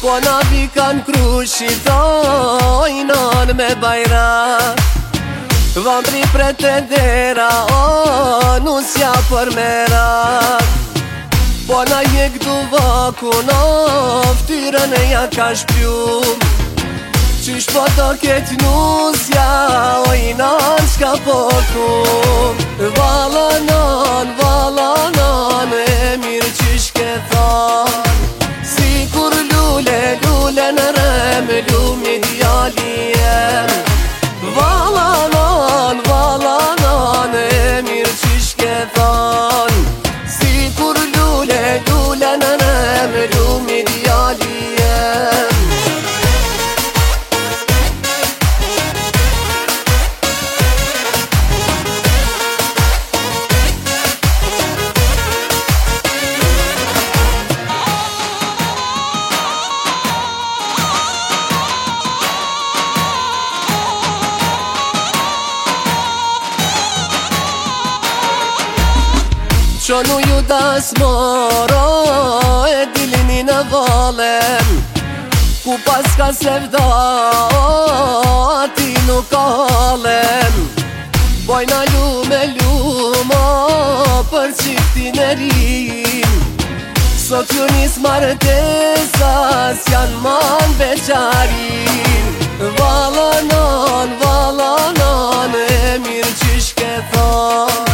na vikan krushit ojnon me bajrak. Vambri pretendera nusja për merak. Po na jek duva ku na ftyrën e ja ka shpjum. Qysh po do ket nusja ojnon shka po kum. Valanon, valanon e mirë qysh ke than. Si kur lule, lule në rem, lumi djali jem. Valanon, valanon e mirë qysh ke than. Si kur lule, lule në rem, lumi djali jem. Qonu ju das moro e dilini në valem. Ku pas ka sevda ati nuk kalem. Bojna lume luma për qiftin e rim. Sot ju nis martesa s'jan man beqarin. Valanon, valanon e mirë qysh ke than.